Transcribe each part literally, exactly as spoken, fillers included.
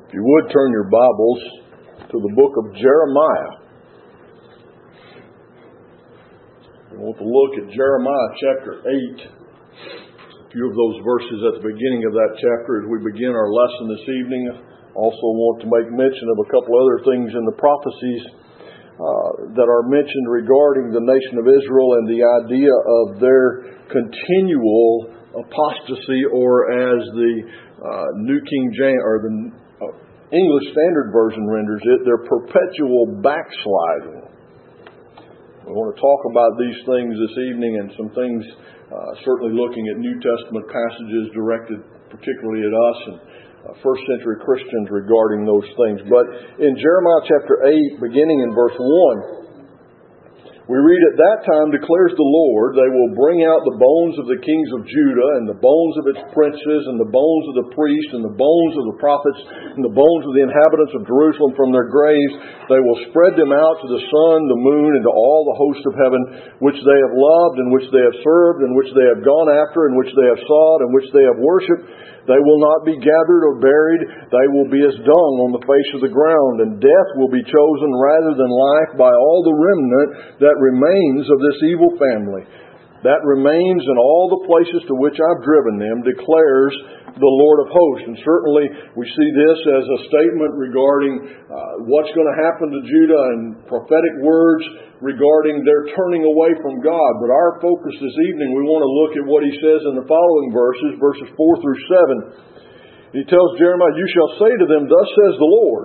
If you would turn your Bibles to the book of Jeremiah. We want to look at Jeremiah chapter eight. A few of those verses at the beginning of that chapter as we begin our lesson this evening. Also want to make mention of a couple other things in the prophecies uh, that are mentioned regarding the nation of Israel and the idea of their continual apostasy, or as the uh, New King James or the uh, English Standard Version renders it, their perpetual backsliding. We want to talk about these things this evening, and some things uh, certainly looking at New Testament passages directed particularly at us and uh, first century Christians regarding those things. But in Jeremiah chapter eight, beginning in verse one, we read, "At that time declares the Lord, they will bring out the bones of the kings of Judah, and the bones of its princes, and the bones of the priests, and the bones of the prophets, and the bones of the inhabitants of Jerusalem from their graves. They will spread them out to the sun, the moon, and to all the hosts of heaven, which they have loved, and which they have served, and which they have gone after, and which they have sought, and which they have worshipped. They will not be gathered or buried. They will be as dung on the face of the ground, and death will be chosen rather than life by all the remnant that remains of this evil family. That remains in all the places to which I've driven them, declares the Lord of hosts." And certainly we see this as a statement regarding uh, what's going to happen to Judah, and prophetic words regarding their turning away from God. But our focus this evening, we want to look at what he says in the following verses, verses four through seven. He tells Jeremiah, "You shall say to them, Thus says the Lord,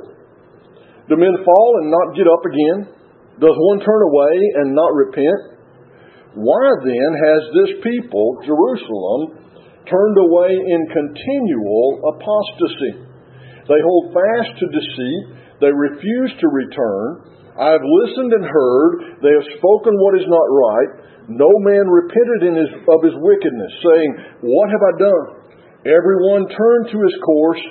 do men fall and not get up again? Does one turn away and not repent? Why then has this people, Jerusalem, turned away in continual apostasy? They hold fast to deceit. They refuse to return. I have listened and heard. They have spoken what is not right. No man repented in his, of his wickedness, saying, What have I done? Everyone turned to his course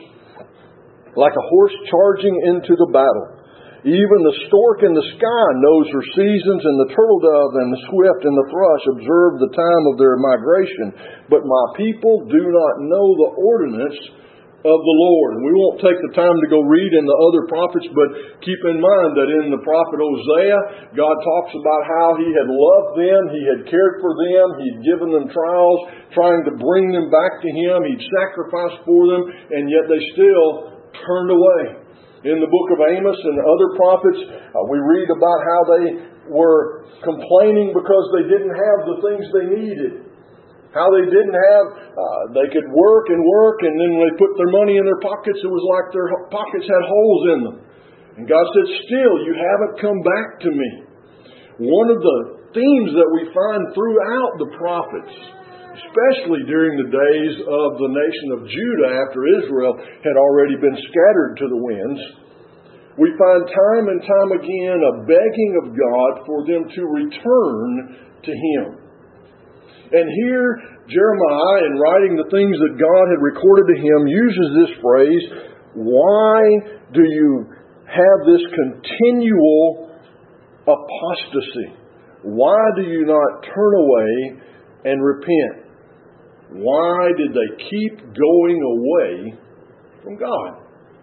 like a horse charging into the battle. Even the stork in the sky knows her seasons, and the turtle dove and the swift and the thrush observe the time of their migration. But my people do not know the ordinance of the Lord." And we won't take the time to go read in the other prophets, but keep in mind that in the prophet Hosea, God talks about how He had loved them, He had cared for them, He'd given them trials, trying to bring them back to Him, He'd sacrificed for them, and yet they still turned away. In the book of Amos and other prophets, uh, we read about how they were complaining because they didn't have the things they needed. How they didn't have, uh, they could work and work, and then when they put their money in their pockets, it was like their pockets had holes in them. And God said, "Still, you haven't come back to me." One of the themes that we find throughout the prophets, especially during the days of the nation of Judah after Israel had already been scattered to the winds, we find time and time again a begging of God for them to return to Him. And here, Jeremiah, in writing the things that God had recorded to him, uses this phrase, "Why do you have this continual apostasy? Why do you not turn away and repent?" Why did they keep going away from God?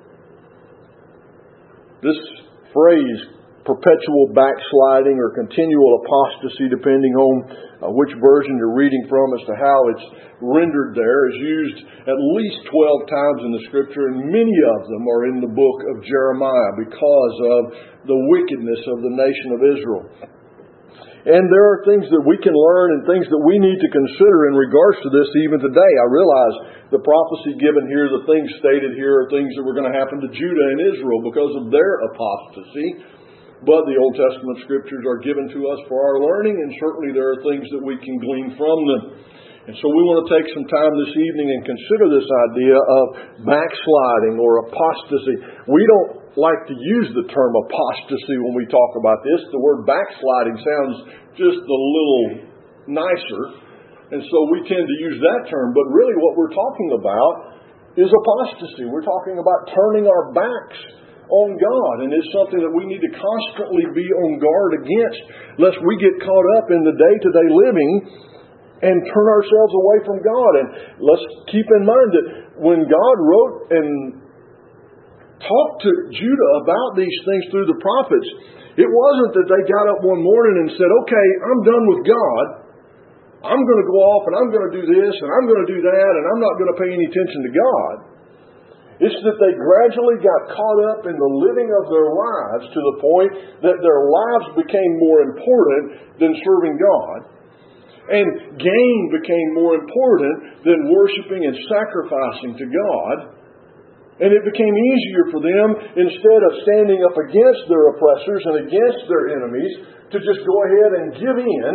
This phrase, perpetual backsliding or continual apostasy, depending on uh, which version you're reading from as to how it's rendered there, is used at least twelve times in the Scripture, and many of them are in the book of Jeremiah because of the wickedness of the nation of Israel. And there are things that we can learn and things that we need to consider in regards to this even today. I realize the prophecy given here, the things stated here, are things that were going to happen to Judah and Israel because of their apostasy. But the Old Testament Scriptures are given to us for our learning, and certainly there are things that we can glean from them. And so we want to take some time this evening and consider this idea of backsliding or apostasy. We don't like to use the term apostasy when we talk about this. The word backsliding sounds just a little nicer, and so we tend to use that term. But really what we're talking about is apostasy. We're talking about turning our backs on God, and it's something that we need to constantly be on guard against, lest we get caught up in the day-to-day living and turn ourselves away from God. And let's keep in mind that when God wrote and talked to Judah about these things through the prophets, it wasn't that they got up one morning and said, okay, I'm done with God. I'm going to go off and I'm going to do this and I'm going to do that and I'm not going to pay any attention to God. It's that they gradually got caught up in the living of their lives to the point that their lives became more important than serving God. And gain became more important than worshiping and sacrificing to God. And it became easier for them, instead of standing up against their oppressors and against their enemies, to just go ahead and give in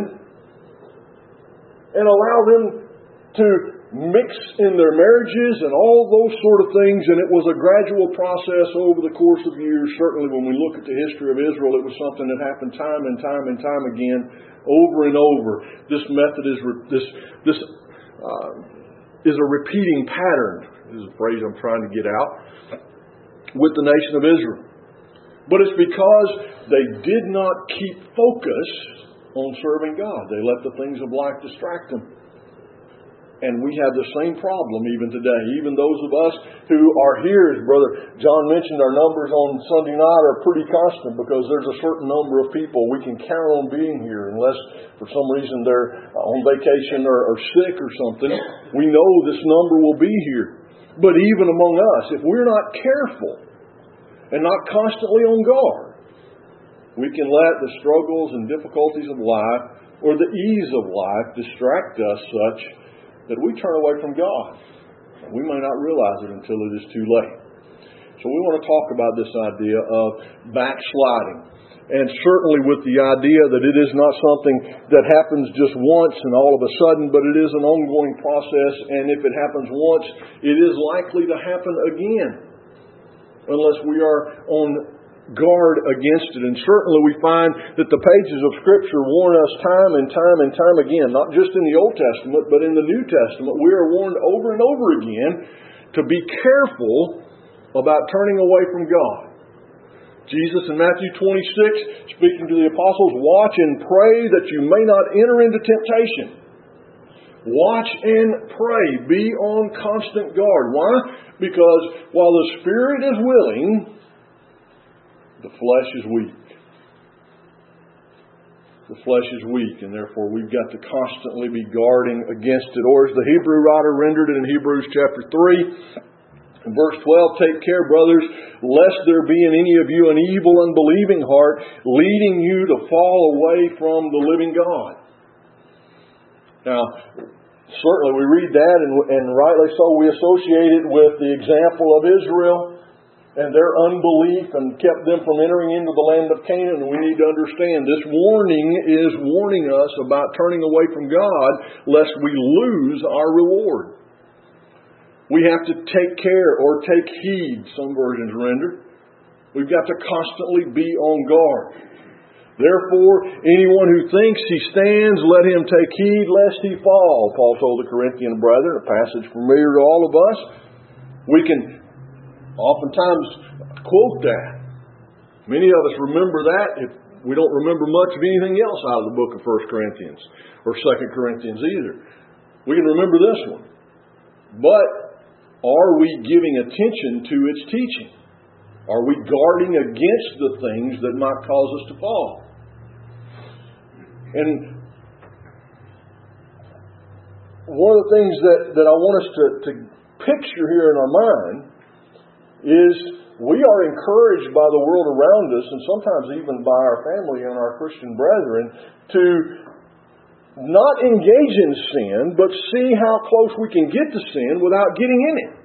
and allow them to mix in their marriages and all those sort of things. And it was a gradual process over the course of years. Certainly when we look at the history of Israel, it was something that happened time and time and time again, over and over. This method is this this uh, is a repeating pattern. This is a phrase I'm trying to get out with the nation of Israel. But it's because they did not keep focus on serving God. They let the things of life distract them. And we have the same problem even today. Even those of us who are here, as Brother John mentioned, our numbers on Sunday night are pretty constant because there's a certain number of people we can count on being here unless for some reason they're on vacation or, or sick or something. We know this number will be here. But even among us, if we're not careful and not constantly on guard, we can let the struggles and difficulties of life or the ease of life distract us such that we turn away from God. We may not realize it until it is too late. So we want to talk about this idea of backsliding. And certainly with the idea that it is not something that happens just once and all of a sudden, but it is an ongoing process. And if it happens once, it is likely to happen again, unless we are on guard against it. And certainly we find that the pages of Scripture warn us time and time and time again, not just in the Old Testament, but in the New Testament. We are warned over and over again to be careful about turning away from God. Jesus in Matthew twenty-six, speaking to the apostles, watch and pray that you may not enter into temptation. Watch and pray. Be on constant guard. Why? Because while the Spirit is willing, the flesh is weak. The flesh is weak, and therefore we've got to constantly be guarding against it. Or as the Hebrew writer rendered it in Hebrews chapter three, in verse twelve, take care, brothers, lest there be in any of you an evil, unbelieving heart, leading you to fall away from the living God. Now, certainly we read that, and, and rightly so, we associate it with the example of Israel and their unbelief and kept them from entering into the land of Canaan. And we need to understand this warning is warning us about turning away from God lest we lose our reward. We have to take care or take heed, some versions render. We've got to constantly be on guard. Therefore, anyone who thinks he stands, let him take heed lest he fall. Paul told the Corinthian brethren, a passage familiar to all of us. We can oftentimes quote that. Many of us remember that if we don't remember much of anything else out of the book of First Corinthians or Second Corinthians either. We can remember this one. But are we giving attention to its teaching? Are we guarding against the things that might cause us to fall? And one of the things that, that I want us to, to picture here in our mind is we are encouraged by the world around us, and sometimes even by our family and our Christian brethren, to not engage in sin, but see how close we can get to sin without getting in it.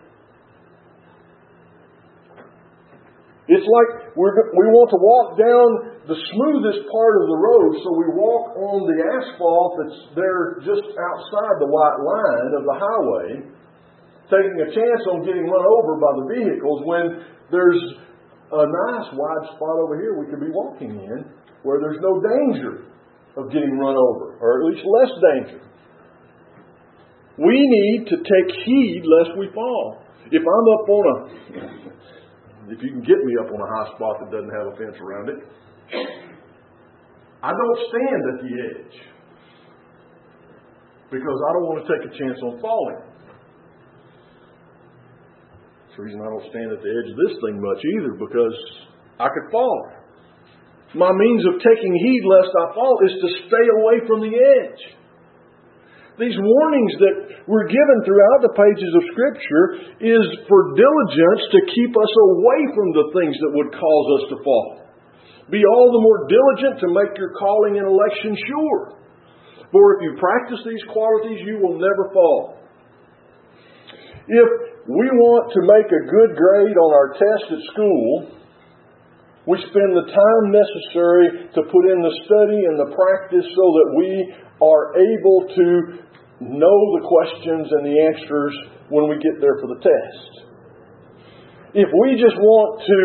It's like we're, we want to walk down the smoothest part of the road, so we walk on the asphalt that's there just outside the white line of the highway, taking a chance on getting run over by the vehicles when there's a nice wide spot over here we could be walking in where there's no danger of getting run over, or at least less danger. We need to take heed lest we fall. If I'm up on a, if you can get me up on a high spot that doesn't have a fence around it, I don't stand at the edge because I don't want to take a chance on falling. the reason I don't stand at the edge of this thing much either, because I could fall. My means of taking heed lest I fall is to stay away from the edge. These warnings that we're given throughout the pages of Scripture is for diligence to keep us away from the things that would cause us to fall. Be all the more diligent to make your calling and election sure. For if you practice these qualities, you will never fall. If we want to make a good grade on our test at school, we spend the time necessary to put in the study and the practice so that we are able to know the questions and the answers when we get there for the test. If we just want to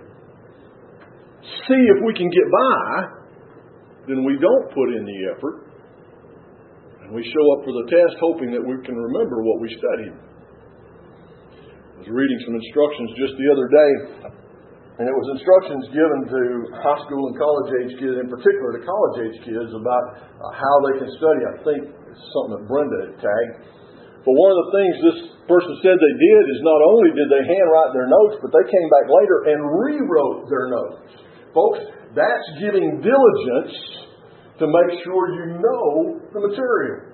see if we can get by, then we don't put in the effort. And we show up for the test hoping that we can remember what we studied. I was reading some instructions just the other day, and it was instructions given to high school and college age kids, in particular to college age kids, about uh, how they can study. I think it's something that Brenda had tagged. But one of the things this person said they did is not only did they handwrite their notes, but they came back later and rewrote their notes. Folks, that's giving diligence to make sure you know the material.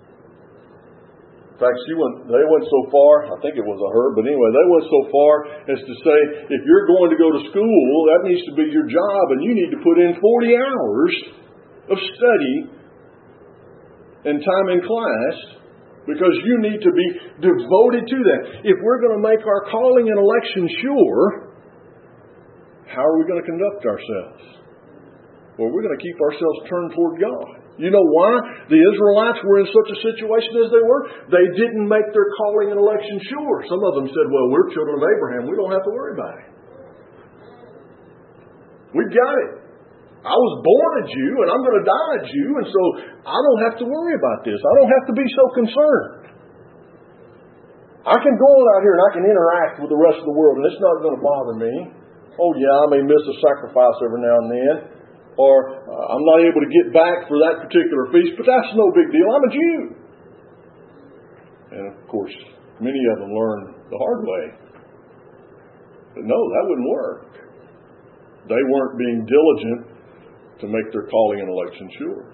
In fact, she went, they went so far, I think it was a her, but anyway, they went so far as to say, if you're going to go to school, that needs to be your job, and you need to put in forty hours of study and time in class, because you need to be devoted to that. If we're going to make our calling and election sure, how are we going to conduct ourselves? Well, we're going to keep ourselves turned toward God. You know why the Israelites were in such a situation as they were? They didn't make their calling and election sure. Some of them said, well, we're children of Abraham. We don't have to worry about it. We've got it. I was born a Jew and I'm going to die a Jew, and so I don't have to worry about this. I don't have to be so concerned. I can go out here and I can interact with the rest of the world, and it's not going to bother me. Oh yeah, I may miss a sacrifice every now and then. Or uh, I'm not able to get back for that particular feast, but that's no big deal. I'm a Jew. And of course, many of them learned the hard way. But no, that wouldn't work. They weren't being diligent to make their calling and election sure.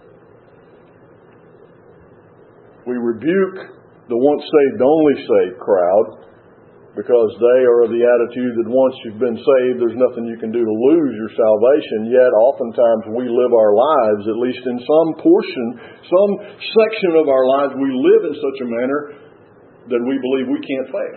We rebuke the once saved, only saved crowd, because they are of the attitude that once you've been saved, there's nothing you can do to lose your salvation. Yet, oftentimes we live our lives, at least in some portion, some section of our lives, we live in such a manner that we believe we can't fail.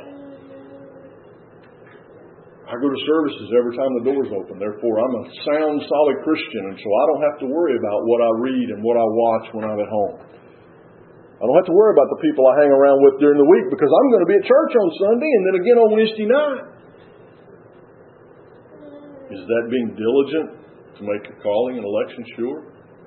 I go to services every time the doors open. Therefore, I'm a sound, solid Christian, and so I don't have to worry about what I read and what I watch when I'm at home. I don't have to worry about the people I hang around with during the week, because I'm going to be at church on Sunday and then again on Wednesday night. Is that being diligent to make a calling and election sure?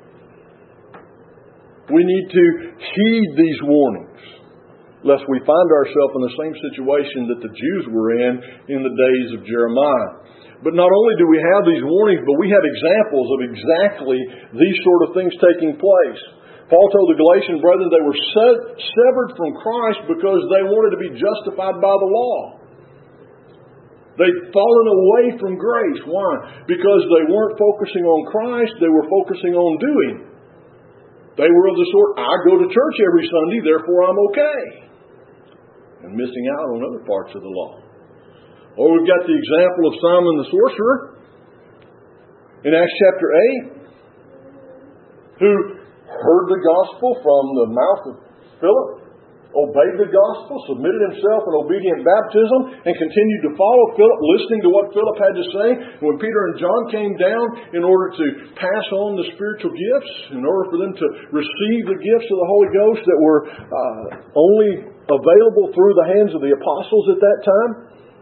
We need to heed these warnings, lest we find ourselves in the same situation that the Jews were in in the days of Jeremiah. But not only do we have these warnings, but we have examples of exactly these sort of things taking place. Paul told the Galatian brethren they were severed from Christ because they wanted to be justified by the law. They'd fallen away from grace. Why? Because they weren't focusing on Christ, they were focusing on doing. They were of the sort, I go to church every Sunday, therefore I'm okay. And missing out on other parts of the law. Or we've got the example of Simon the sorcerer in Acts chapter eight, who heard the gospel from the mouth of Philip, obeyed the gospel, submitted himself in obedient baptism, and continued to follow Philip, listening to what Philip had to say. When Peter and John came down in order to pass on the spiritual gifts, in order for them to receive the gifts of the Holy Ghost that were uh, only available through the hands of the apostles at that time,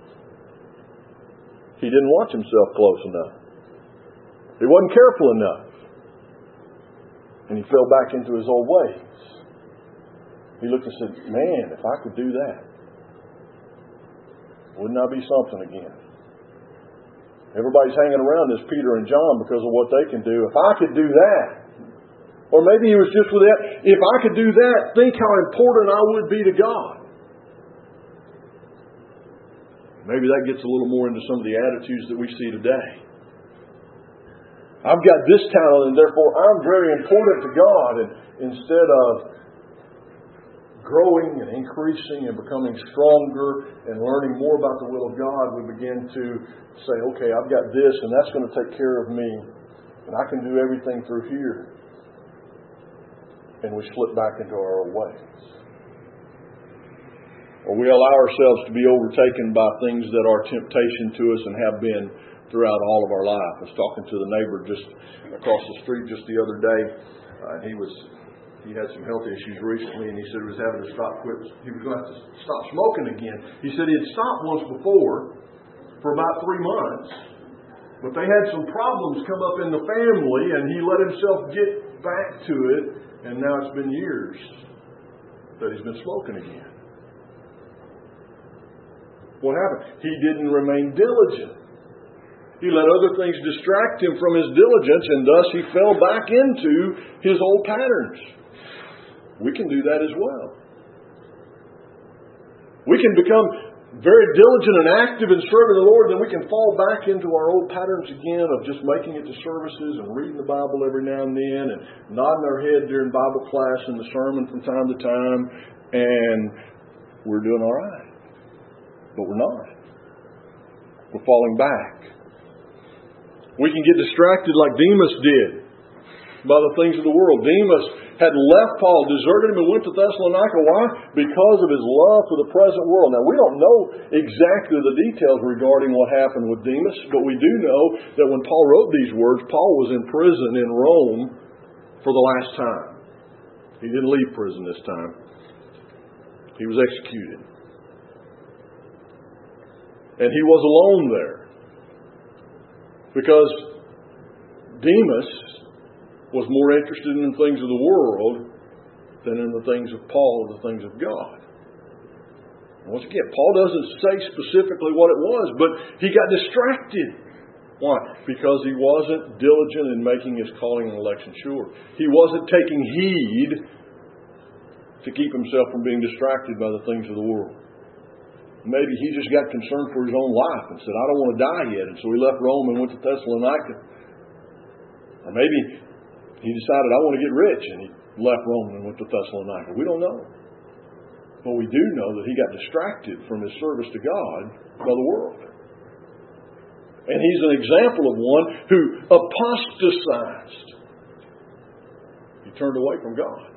he didn't watch himself close enough. He wasn't careful enough. And he fell back into his old ways. He looked and said, man, if I could do that, wouldn't I be something again? Everybody's hanging around this Peter and John because of what they can do. If I could do that, or maybe he was just with that, if I could do that, think how important I would be to God. Maybe that gets a little more into some of the attitudes that we see today. I've got this talent and therefore I'm very important to God. And instead of growing and increasing and becoming stronger and learning more about the will of God, we begin to say, okay, I've got this and that's going to take care of me. And I can do everything through here. And we slip back into our old ways. Or we allow ourselves to be overtaken by things that are temptation to us and have been throughout all of our life. I was talking to the neighbor just across the street just the other day. Uh, and he was he had some health issues recently, and he said he was having to stop quit. He was going to have to stop smoking again. He said he had stopped once before for about three months, but they had some problems come up in the family, and he let himself get back to it, and now it's been years that he's been smoking again. What happened? He didn't remain diligent. He let other things distract him from his diligence, and thus he fell back into his old patterns. We can do that as well. We can become very diligent and active in serving the Lord, then we can fall back into our old patterns again of just making it to services and reading the Bible every now and then and nodding our head during Bible class and the sermon from time to time, and we're doing all right. But we're not. We're falling back. We can get distracted like Demas did by the things of the world. Demas had left Paul, deserted him, and went to Thessalonica. Why? Because of his love for the present world. Now, we don't know exactly the details regarding what happened with Demas, but we do know that when Paul wrote these words, Paul was in prison in Rome for the last time. He didn't leave prison this time. He was executed. And he was alone there. Because Demas was more interested in the things of the world than in the things of Paul, the things of God. And once again, Paul doesn't say specifically what it was, but he got distracted. Why? Because he wasn't diligent in making his calling and election sure. He wasn't taking heed to keep himself from being distracted by the things of the world. Maybe he just got concerned for his own life and said, I don't want to die yet. And so he left Rome and went to Thessalonica. Or maybe he decided, I want to get rich, and he left Rome and went to Thessalonica. We don't know. But we do know that he got distracted from his service to God by the world. And he's an example of one who apostatized. He turned away from God.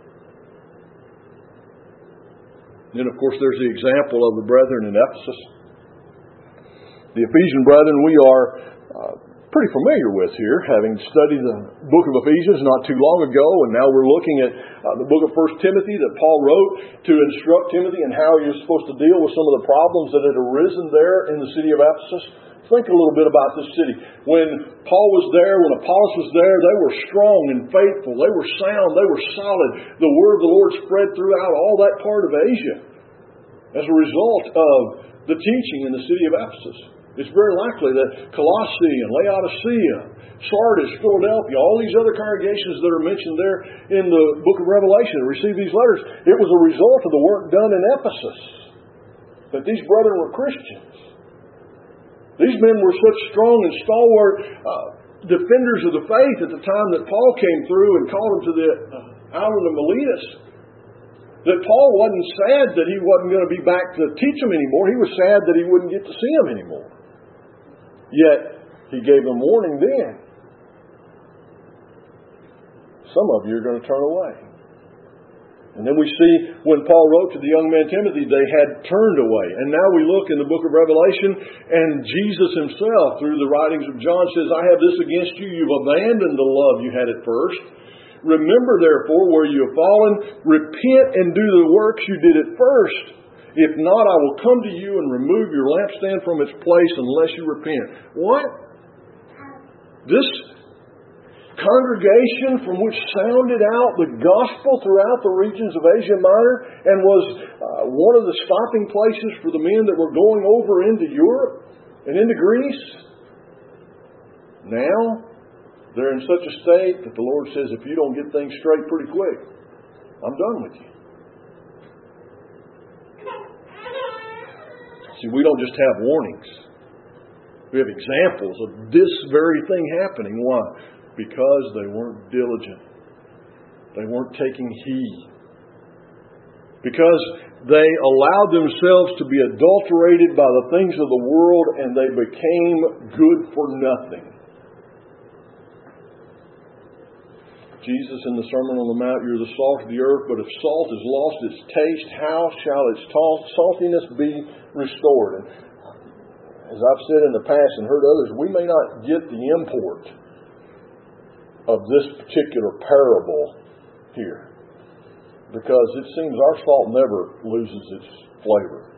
Then, of course, there's the example of the brethren in Ephesus. The Ephesian brethren we are uh, pretty familiar with here, having studied the book of Ephesians not too long ago, and now we're looking at uh, the book of First Timothy that Paul wrote to instruct Timothy in how he was supposed to deal with some of the problems that had arisen there in the city of Ephesus. Think a little bit about this city. When Paul was there, when Apollos was there, they were strong and faithful. They were sound. They were solid. The word of the Lord spread throughout all that part of Asia as a result of the teaching in the city of Ephesus. It's very likely that Colossae and Laodicea, Sardis, Philadelphia, all these other congregations that are mentioned there in the book of Revelation that received these letters, it was a result of the work done in Ephesus. That these brethren were Christians. These men were such strong and stalwart uh, defenders of the faith at the time that Paul came through and called them to the uh, island of Miletus, that Paul wasn't sad that he wasn't going to be back to teach them anymore. He was sad that he wouldn't get to see them anymore. Yet, he gave them warning then. Some of you are going to turn away. And then we see when Paul wrote to the young man Timothy, they had turned away. And now we look in the book of Revelation, and Jesus himself, through the writings of John, says, I have this against you. You've abandoned the love you had at first. Remember, therefore, where you have fallen, repent and do the works you did at first. If not, I will come to you and remove your lampstand from its place unless you repent. What? This congregation from which sounded out the gospel throughout the regions of Asia Minor and was uh, one of the stopping places for the men that were going over into Europe and into Greece. Now, they're in such a state that the Lord says, if you don't get things straight pretty quick, I'm done with you. See, we don't just have warnings. We have examples of this very thing happening. Why? Because they weren't diligent. They weren't taking heed. Because they allowed themselves to be adulterated by the things of the world and they became good for nothing. Jesus in the Sermon on the Mount, you're the salt of the earth, but if salt has lost its taste, how shall its saltiness be restored? And as I've said in the past and heard others, we may not get the import of this particular parable here, because it seems our salt never loses its flavor.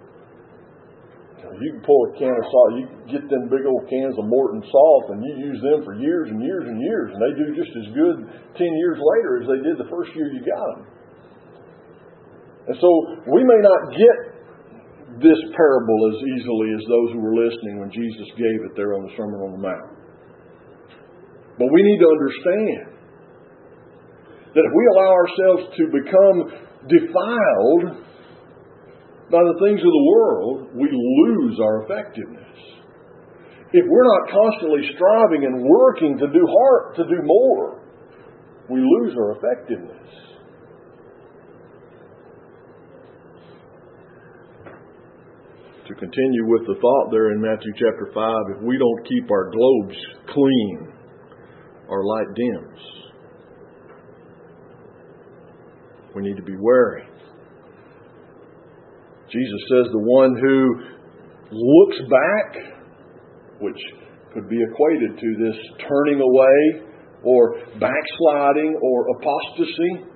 You can pull a can of salt, you get them big old cans of Morton salt, and you use them for years and years and years, and they do just as good ten years later as they did the first year you got them. And so we may not get this parable as easily as those who were listening when Jesus gave it there on the Sermon on the Mount. But we need to understand that if we allow ourselves to become defiled by the things of the world, we lose our effectiveness. If we're not constantly striving and working to do hard, to do more, we lose our effectiveness. To continue with the thought there in Matthew chapter five, if we don't keep our globes clean, our light dims. We need to be wary. Jesus says the one who looks back, which could be equated to this turning away or backsliding or apostasy,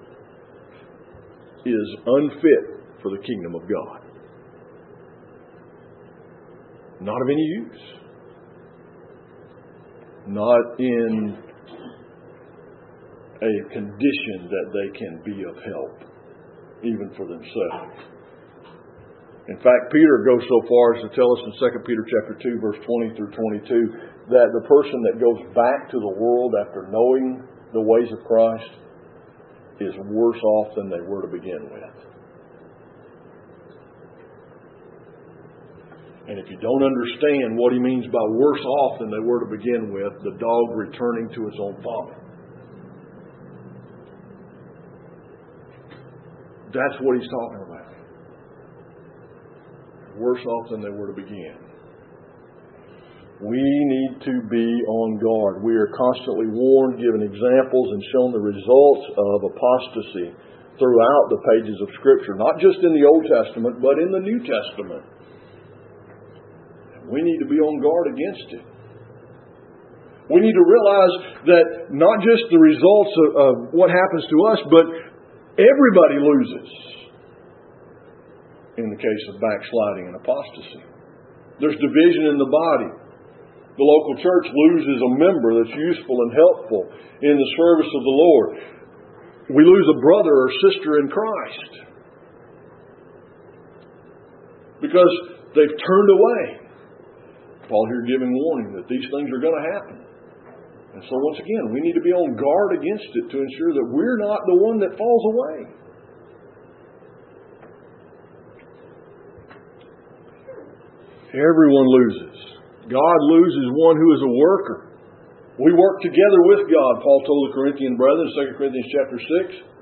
is unfit for the kingdom of God. Not of any use. Not in a condition that they can be of help, even for themselves. In fact, Peter goes so far as to tell us in Second Peter chapter two, verse twenty through twenty-two, that the person that goes back to the world after knowing the ways of Christ is worse off than they were to begin with. And if you don't understand what he means by worse off than they were to begin with, the dog returning to its own vomit. That's what he's talking about. Worse off than they were to begin. We need to be on guard. We are constantly warned, given examples, and shown the results of apostasy throughout the pages of Scripture. Not just in the Old Testament, but in the New Testament. We need to be on guard against it. We need to realize that not just the results of, of what happens to us, but everybody loses in the case of backsliding and apostasy. There's division in the body. The local church loses a member that's useful and helpful in the service of the Lord. We lose a brother or sister in Christ because they've turned away. Paul here giving warning that these things are going to happen. And so once again, we need to be on guard against it to ensure that we're not the one that falls away. Everyone loses. God loses one who is a worker. We work together with God, Paul told the Corinthian brethren in Second Corinthians chapter six.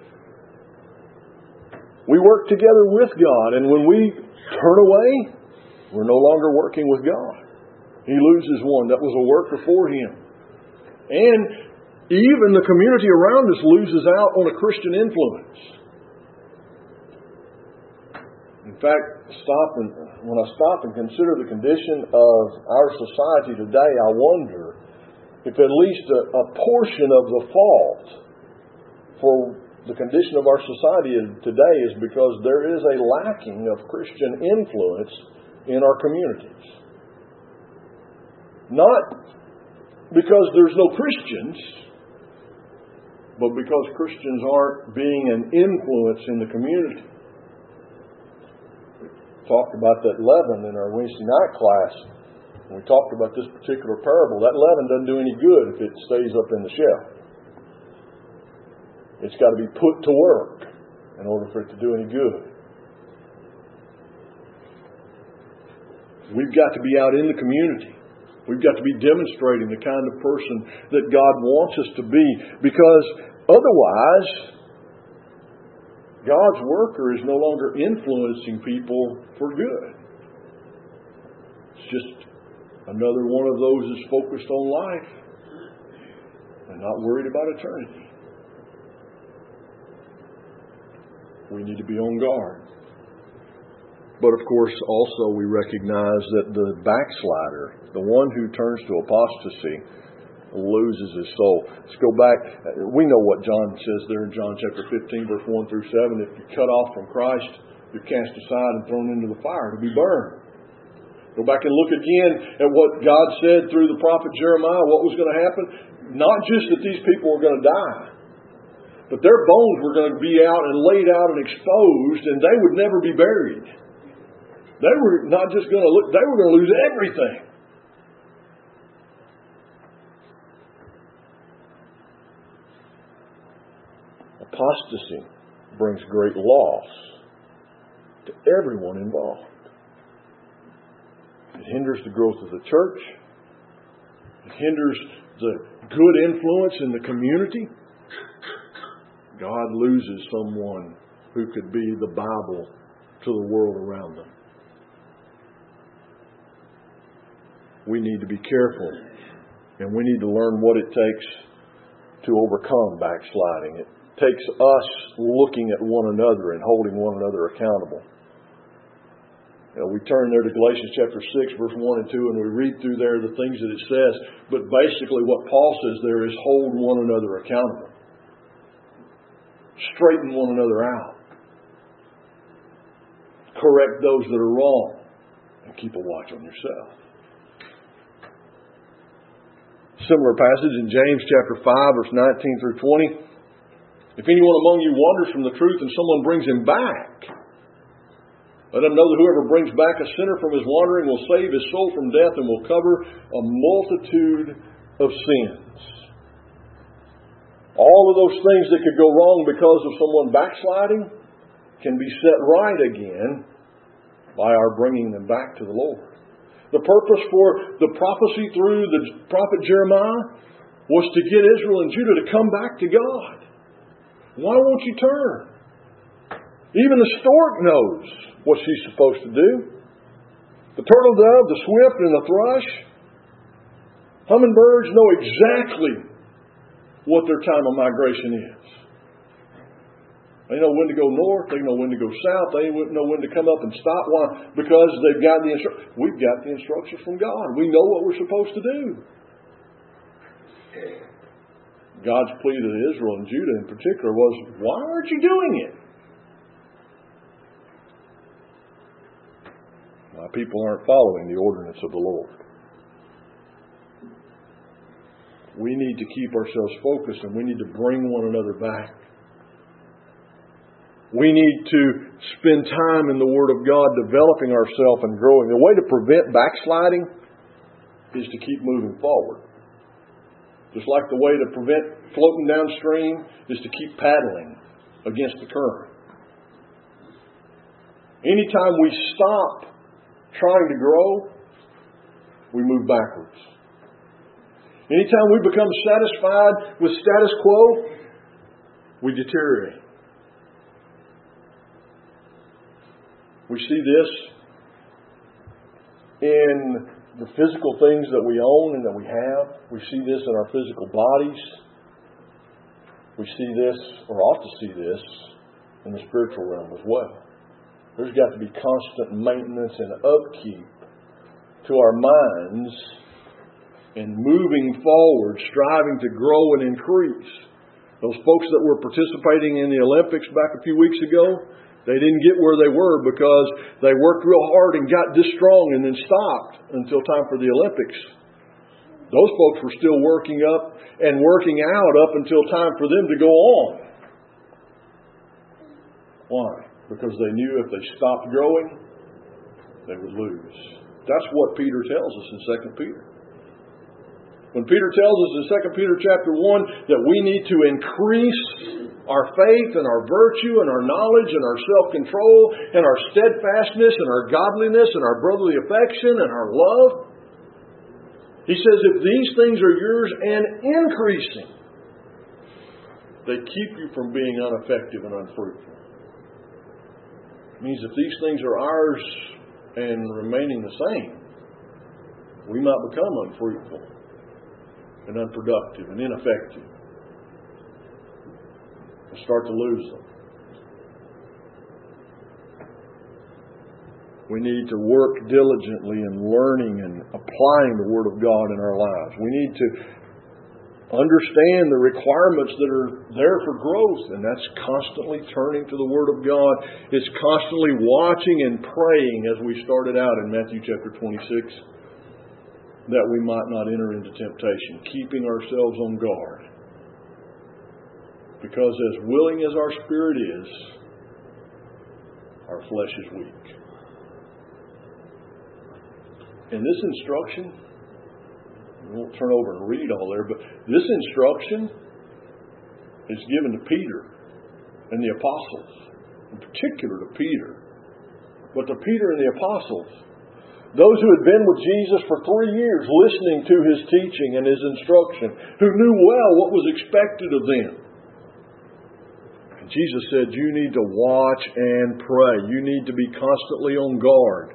We work together with God, and when we turn away, we're no longer working with God. He loses one that was a worker for him. And even the community around us loses out on a Christian influence. In fact, stop and, when I stop and consider the condition of our society today, I wonder if at least a, a portion of the fault for the condition of our society today is because there is a lacking of Christian influence in our communities. Not because there's no Christians, but because Christians aren't being an influence in the community. We talked about that leaven in our Wednesday night class. When we talked about this particular parable, that leaven doesn't do any good if it stays up in the shelf. It's got to be put to work in order for it to do any good. We've got to be out in the community. We've got to be demonstrating the kind of person that God wants us to be, because otherwise, God's worker is no longer influencing people for good. It's just another one of those that's focused on life and not worried about eternity. We need to be on guard. But of course, also we recognize that the backslider, the one who turns to apostasy, loses his soul. Let's go back. We know what John says there in John chapter fifteen, verse one through seven. If you're cut off from Christ, you're cast aside and thrown into the fire to be burned. Go back and look again at what God said through the prophet Jeremiah, what was going to happen. Not just that these people were going to die, but their bones were going to be out and laid out and exposed, and they would never be buried. They were not just going to look, they were going to lose everything. Apostasy brings great loss to everyone involved. It hinders the growth of the church. It hinders the good influence in the community. God loses someone who could be the Bible to the world around them. We need to be careful, and we need to learn what it takes to overcome backsliding. It takes us looking at one another and holding one another accountable. You know, we turn there to Galatians chapter six, verse one and two, and we read through there the things that it says. But basically what Paul says there is hold one another accountable. Straighten one another out. Correct those that are wrong. And keep a watch on yourself. Similar passage in James chapter five, verse nineteen through twenty. If anyone among you wanders from the truth and someone brings him back, let him know that whoever brings back a sinner from his wandering will save his soul from death and will cover a multitude of sins. All of those things that could go wrong because of someone backsliding can be set right again by our bringing them back to the Lord. The purpose for the prophecy through the prophet Jeremiah was to get Israel and Judah to come back to God. Why won't you turn? Even the stork knows what she's supposed to do. The turtle dove, the swift, and the thrush. Hummingbirds know exactly what their time of migration is. They know when to go north. They know when to go south. They know when to come up and stop. Why? Because they've got the instructions. We've got the instructions from God. We know what we're supposed to do. God's plea to Israel and Judah in particular was, why aren't you doing it? My people aren't following the ordinance of the Lord. We need to keep ourselves focused, and we need to bring one another back. We need to spend time in the Word of God, developing ourselves and growing. The way to prevent backsliding is to keep moving forward. Just like the way to prevent floating downstream is to keep paddling against the current. Anytime we stop trying to grow, we move backwards. Anytime we become satisfied with status quo, we deteriorate. We see this in the physical things that we own and that we have. We see this in our physical bodies. We see this, or ought to see this, in the spiritual realm as well. There's got to be constant maintenance and upkeep to our minds and moving forward, striving to grow and increase. Those folks that were participating in the Olympics back a few weeks ago, they didn't get where they were because they worked real hard and got this strong and then stopped until time for the Olympics. Those folks were still working up and working out up until time for them to go on. Why? Because they knew if they stopped growing, they would lose. That's what Peter tells us in Second Peter. When Peter tells us in Second Peter chapter one that we need to increase our faith and our virtue and our knowledge and our self-control and our steadfastness and our godliness and our brotherly affection and our love. He says, if these things are yours and increasing, they keep you from being ineffective and unfruitful. It means if these things are ours and remaining the same, we might become unfruitful and unproductive and ineffective and start to lose them. We need to work diligently in learning and applying the Word of God in our lives. We need to understand the requirements that are there for growth, and that's constantly turning to the Word of God. It's constantly watching and praying, as we started out in Matthew chapter twenty-six, that we might not enter into temptation, keeping ourselves on guard. Because as willing as our spirit is, our flesh is weak. And this instruction, we won't turn over and read all there, but this instruction is given to Peter and the apostles, in particular to Peter. But to Peter and the apostles, those who had been with Jesus for three years, listening to His teaching and His instruction, who knew well what was expected of them. And Jesus said, you need to watch and pray. You need to be constantly on guard,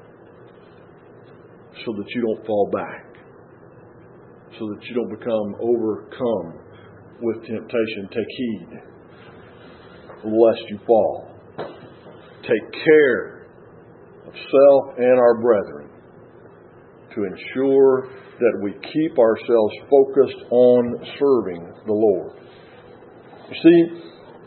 so that you don't fall back, so that you don't become overcome with temptation. Take heed, lest you fall. Take care of self and our brethren to ensure that we keep ourselves focused on serving the Lord. You see,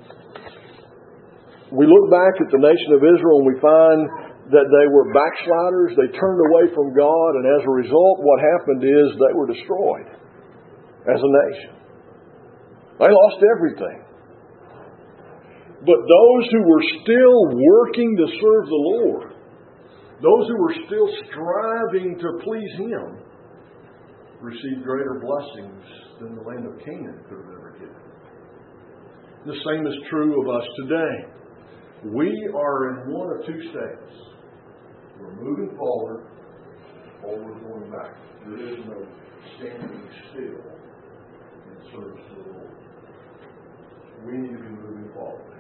we look back at the nation of Israel and we find that they were backsliders, they turned away from God, and as a result, what happened is they were destroyed as a nation. They lost everything. But those who were still working to serve the Lord, those who were still striving to please Him, received greater blessings than the land of Canaan could have ever given. The same is true of us today. We are in one of two states. We're moving forward, or we're going back. There is no standing still in service to the Lord. We need to be moving forward.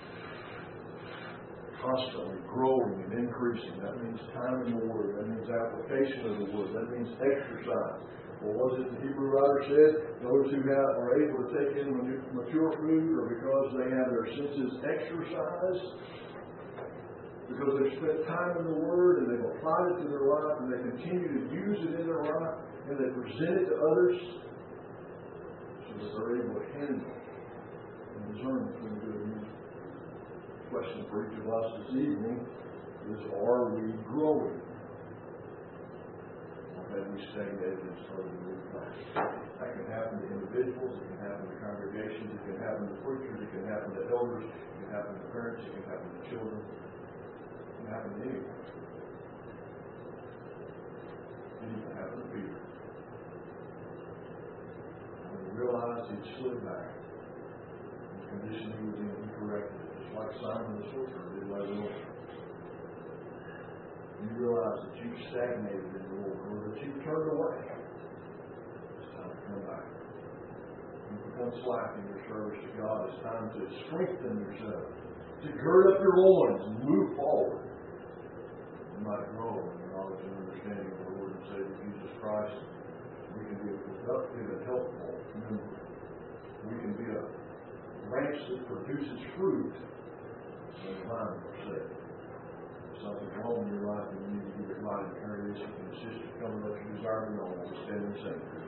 Constantly growing and increasing. That means time in the Word. That means application of the Word. That means exercise. Or was it the Hebrew writer said, those who have, are able to take in mature food, or because they have their senses exercised, because they've spent time in the Word and they've applied it to their life and they continue to use it in their life and they present it to others so that they're able to handle and discern between good and evil. The question for each of us this evening is, are we growing? Or have we stagnated and started to move back? That can happen to individuals, it can happen to congregations, it can happen to preachers, it can happen to elders, it can happen to parents, it can happen to children. It can happen to anyone. It even happened to Peter. When he realized he'd slid back, the condition he was in, he corrected it, just like Simon the sorcerer did later on. You realize that you've stagnated in the Lord, or that you've turned away. It's time to come back. You've become slack in your service to God. It's time to strengthen yourself, to gird up your loins and move forward. You might grow in the knowledge and understanding of the Lord and Savior Jesus Christ. We can be a productive and helpful member. We can be a branch that produces fruit when the vine is saved. If something's wrong in your life and you need to give it light and courage, and sister coming up to desire to know, we'll stand and sing.